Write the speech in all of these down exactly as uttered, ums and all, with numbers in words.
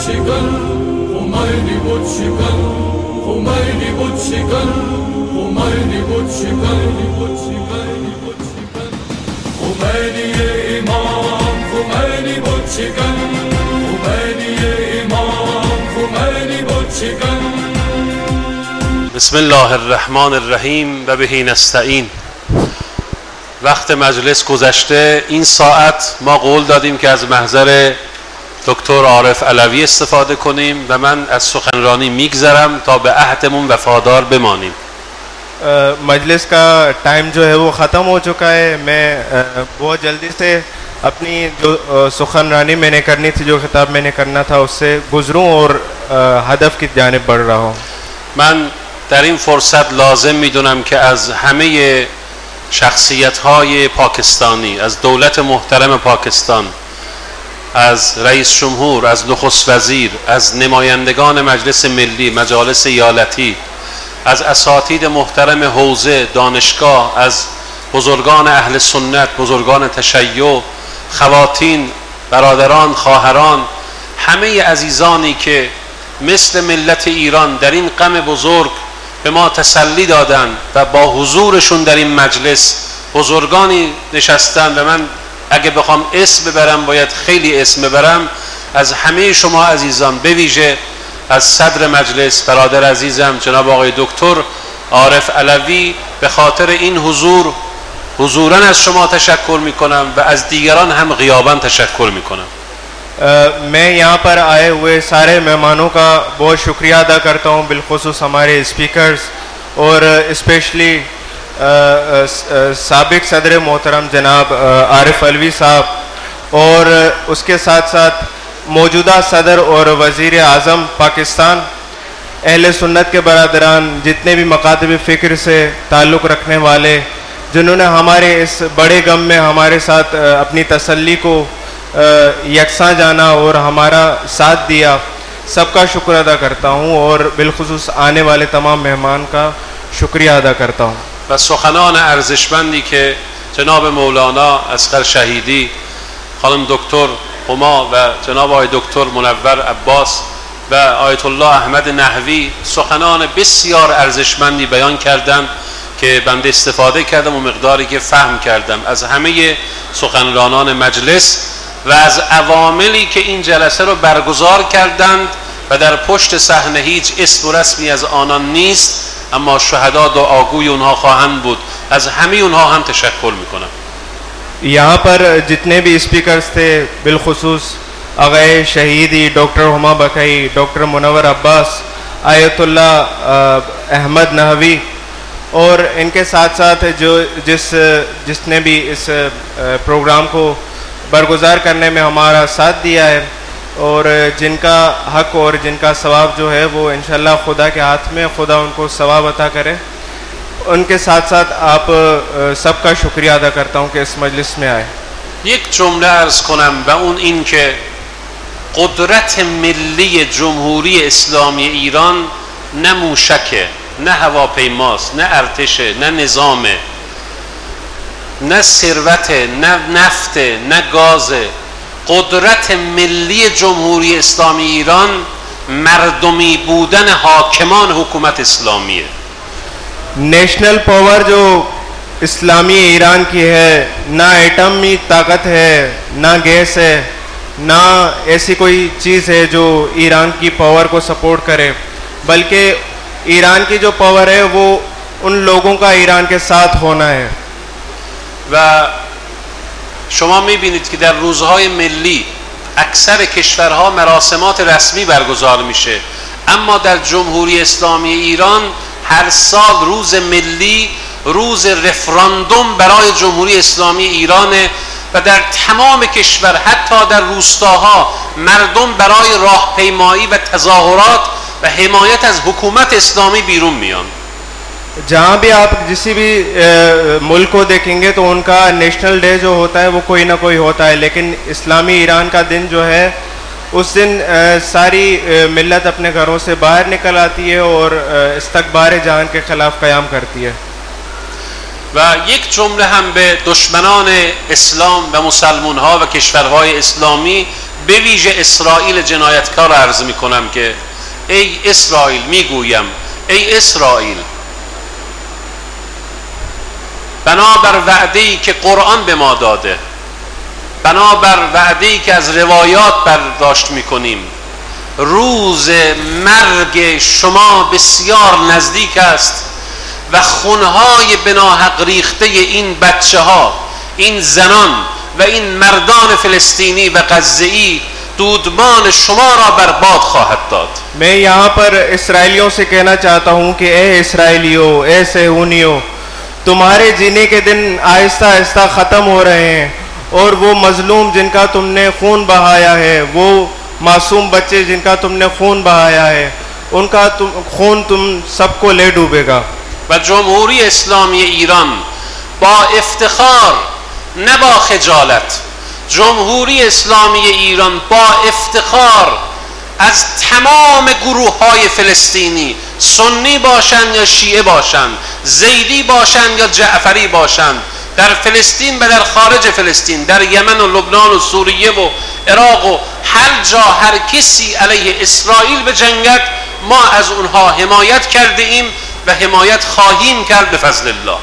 شکن خمینی بود شکن خمینی بود شکن خمینی بود شکن خمینی امام خمینی بود شکن خمینی امام خمینی بود شکن. بسم الله الرحمن الرحیم و بهی نستعین. وقت مجلس گذشته. این ساعت ما قول دادیم که از محضر دکتر عارف علوی استفاده کنیم و من از سخنرانی میگذرم تا به عهدمون وفادار بمانیم. مجلس کا ٹائم جو ہے وہ ختم ہو چکا ہے. میں بہت جلدی سے اپنی جو سخنرانی میں نے کرنی تھی, جو خطاب میں نے کرنا تھا, اس سے گزروں اور هدف کی جانب بڑھ رہا ہوں. من در این فرصت لازم میدونم که از همه شخصیت‌های پاکستانی, از دولت محترم پاکستان, از رئیس جمهور, از نخست وزیر, از نمایندگان مجلس ملی, مجالس ایالتی, از اساتید محترم حوزه, دانشگاه, از بزرگان اهل سنت, بزرگان تشیع, خواتین, برادران, خواهران, همه عزیزانی که مثل ملت ایران در این غم بزرگ به ما تسلی دادن و با حضورشون در این مجلس بزرگانی نشستن و من اگه بخوام اسم ببرم باید خیلی اسم ببرم. از همه شما عزیزان, به ویژه از صدر مجلس برادر عزیزم جناب آقای دکتر عارف علوی, به خاطر این حضور حضوراً از شما تشکر میکنم و از دیگران هم غیاباً تشکر میکنم. میں یہاں پر آئے ہوئے سارے مہمانوں کا بہت شکریہ ادا کرتا ہوں, بالخصوص ہمارے اسپیکرز اور اسپیشلی سابق صدر محترم جناب عارف علوی صاحب, اور اس کے ساتھ ساتھ موجودہ صدر اور وزیر اعظم پاکستان, اہل سنت کے برادران, جتنے بھی مکاتب فکر سے تعلق رکھنے والے, جنہوں نے ہمارے اس بڑے غم میں ہمارے ساتھ اپنی تسلی کو یکساں جانا اور ہمارا ساتھ دیا, سب کا شکر ادا کرتا ہوں, اور بالخصوص آنے والے تمام مہمان کا شکریہ ادا کرتا ہوں. و سخنان ارزشمندی که جناب مولانا اصغر شهیدی, خانم دکتر هما و جناب آقای دکتر منور عباس و آیت الله احمد نحوی سخنان بسیار ارزشمندی بیان کردند که بنده استفاده کردم و مقداری که فهم کردم از همه سخنرانان مجلس و از عواملی که این جلسه رو برگزار کردند و در پشت صحنه هیچ اسم و رسمی از آنان نیست, اما شهدا دعاگوی اونها خواهند بود. از همه اونها هم تشکر میکنم. یہاں پر جتنے بھی اسپیکرز تھے, بالخصوص آقای شہیدی, ڈاکٹر ہما بکئی, ڈاکٹر منور عباس, آیت اللہ احمد نحوی, اور ان کے ساتھ ساتھ جو جس جس نے بھی اس پروگرام کو برگزار کرنے میں ہمارا ساتھ دیا ہے, اور جن کا حق اور جن کا ثواب جو ہے وہ انشاءاللہ خدا کے ہاتھ میں, خدا ان کو ثواب عطا کرے. ان کے ساتھ ساتھ آپ سب کا شکریہ ادا کرتا ہوں کہ اس مجلس میں آئے. یک جمله عرض کنم و اون این که قدرت ملی جمهوری اسلامی ایران نه موشکه, نه هواپیماست, نه ارتشه, نه نظامه, نه ثروته, نه نفته, نه گازه. قدرت ملی جمهوری اسلامی ایران مردمی بودن حاکمان حکومت اسلامیه. نیشنل پاور جو اسلامی ایران کی ہے, نہ ایٹمی طاقت ہے, نہ گیس ہے, نہ ایسی کوئی چیز ہے جو ایران کی پاور کو سپورٹ کرے, بلکہ ایران کی جو پاور ہے وہ ان لوگوں کا ایران کے ساتھ ہونا ہے. و شما میبینید که در روزهای ملی اکثر کشورها مراسمات رسمی برگزار میشه, اما در جمهوری اسلامی ایران هر سال روز ملی روز رفراندوم برای جمهوری اسلامی ایرانه و در تمام کشور, حتی در روستاها, مردم برای راهپیمایی و تظاهرات و حمایت از حکومت اسلامی بیرون میان. جہاں بھی آپ جسی بھی ملک کو دیکھیں گے تو ان کا نیشنل ڈے جو ہوتا ہے وہ کوئی نہ کوئی ہوتا ہے, لیکن اسلامی ایران کا دن جو ہے اس دن ساری ملت اپنے گھروں سے باہر نکل آتی ہے اور استکبار جہان کے خلاف قیام کرتی ہے. و یک جمله هم به دشمنان اسلام و مسلمان ها و کشورهای اسلامی به ویژه اسرائیل جنایتکار را عرض می کنم که ای اسرائیل، میگویم ای اسرائیل، بنابر وعده‌ای که قرآن به ما داده، بنابر وعده‌ای که از روایات برداشت میکنیم، روز مرگ شما بسیار نزدیک است و خونهای بناحق ریخته این بچه ها، این زنان و این مردان فلسطینی و غزه‌ای دودمان شما را برباد خواهد داد. मैं यहाँ पर इसराइलियों से कहना चाहता हूँ कि ए इसराइलियों, ए सहूनियों, तुम्हारे जीने के दिन आहिस्ता आहिस्ता ख़त्म हो रहे हैं और वो मजलूम जिनका तुमने खून बहाया है, वो मासूम बच्चे जिनका तुमने खून बहाया है, उनका तुम खून तुम सबको ले डूबेगा. و جمهوری اسلامی ایران با افتخار نه با خجالت، جمهوری اسلامی ایران با افتخار از تمام گروه های فلسطینی، سنی باشند یا شیعه باشند، زیدی باشند یا جعفری باشند، در فلسطین و در خارج فلسطین، در یمن و لبنان و سوریه و عراق و هر جا هر کسی علیه اسرائیل بجنگد، ما از اونها حمایت کرده ایم و حمایت خواهیم کرد به فضل الله.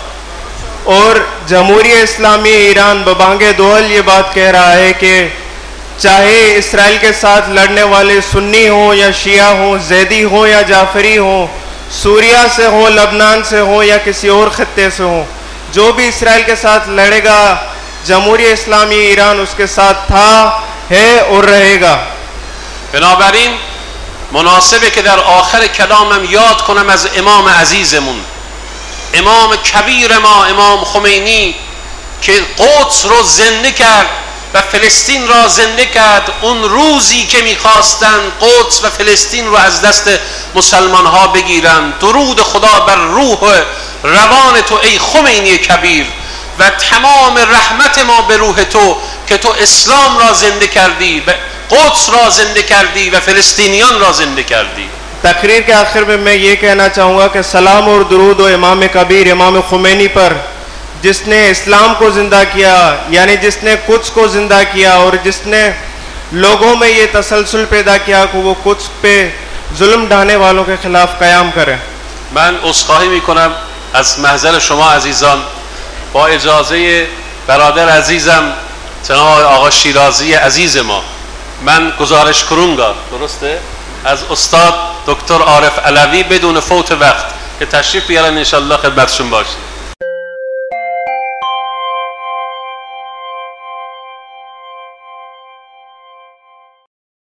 और जमहूरी इस्लामी ईरान बबांग दोहल ये बात कह रहा है कि चाहे इसराइल के साथ लड़ने वाले सुन्नी हों या शिया हों, जैदी हों या जाफरी हों, सूरिया से हों, लबनान से हों या किसी और खत्ते से हों, जो भी इसराइल के साथ लड़ेगा जमहूरी इस्लामी ईरान उसके साथ था, है और रहेगा. بنابراین مناسبه که در آخر کلامم یاد کنم از امام عزیزمون، امام کبیر ما امام خمینی که قدس رو زنده کرد و فلسطین را زنده کرد. اون روزی که میخواستن قدس و فلسطین رو از دست مسلمان ها بگیرن، درود خدا بر روح روان تو ای خمینی کبیر و تمام رحمت ما به روح تو که تو اسلام را زنده کردی و قدس را زنده کردی و فلسطینیان را زنده کردی. तकरीर के आखिर में मैं ये कहना चाहूँगा कि सलाम और दुरूद इमाम कबीर इमाम खुमैनी पर, जिसने इस्लाम को ज़िंदा किया, यानी जिसने कुद्स को ज़िंदा किया और जिसने लोगों में ये तसलसल पैदा किया कि वो कुद्स पे जुल्म ढाने वालों के खिलाफ क़याम करें. من عذرخواهی میکنم از محضر شما عزیزان، با اجازه برادر عزیزم جناب آقا شیرازی عزیز ما، من گزارش کرونگا درسته از استاد دکتر عارف علوی بدون فوت وقت که تشریف بیارن انشالله خدمتشون باشیم.